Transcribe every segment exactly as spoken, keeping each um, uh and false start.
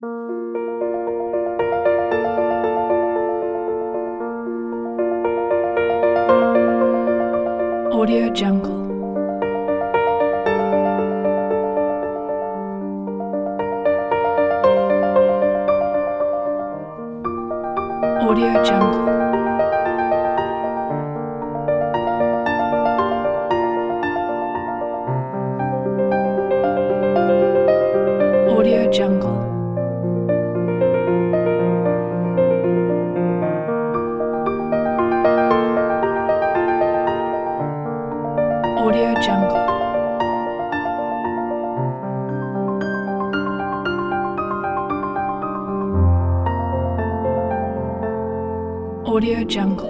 Audio Jungle. Audio Jungle. Audio Jungle. Audio Jungle. Audio Jungle.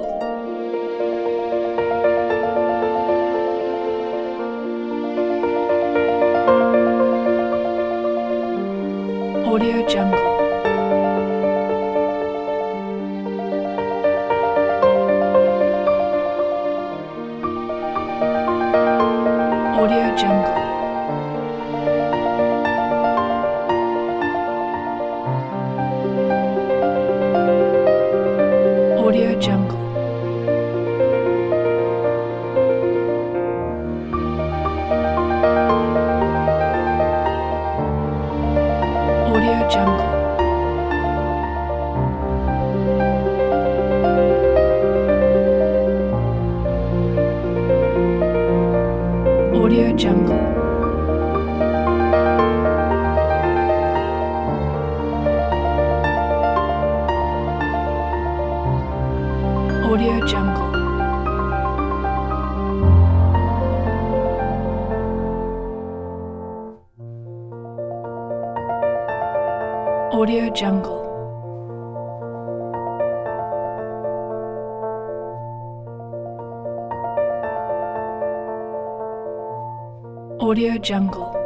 Audio Jungle. Audio Jungle. Audio Jungle. Audio Jungle. Audio Jungle. Audio Jungle. Audio Jungle. Audio Jungle.